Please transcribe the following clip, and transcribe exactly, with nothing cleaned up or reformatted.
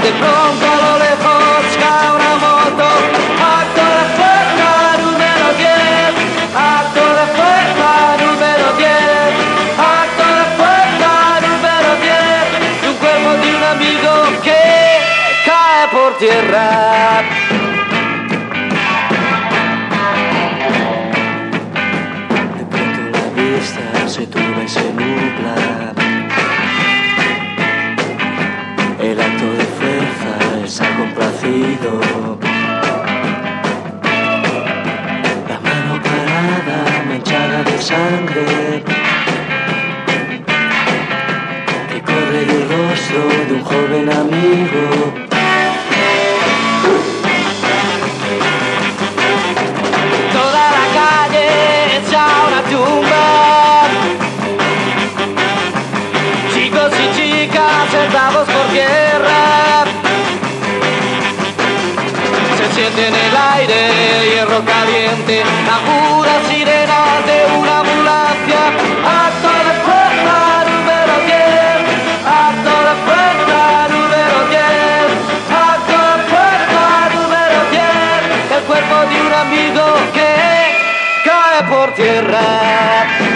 de pronto a lo lejos cae una moto. Acto de fuerza número diez, acto de fuerza número diez, acto de fuerza número diez, y un cuerpo de un amigo que cae por tierra. De pronto la vista se turba y se nubla. El acto de fuerza se ha complacido. La mano parada manchada de sangre que corre del rostro de un joven amigo. Toda la calle hecha una tumba. Chicos y chicas sentados por tierra. Se siente en el aire hierro caliente, aguda sirena de una ambulancia. Acto de fuerza número diez, acto de fuerza número diez, acto de fuerza número diez, el cuerpo de un amigo que cae por tierra.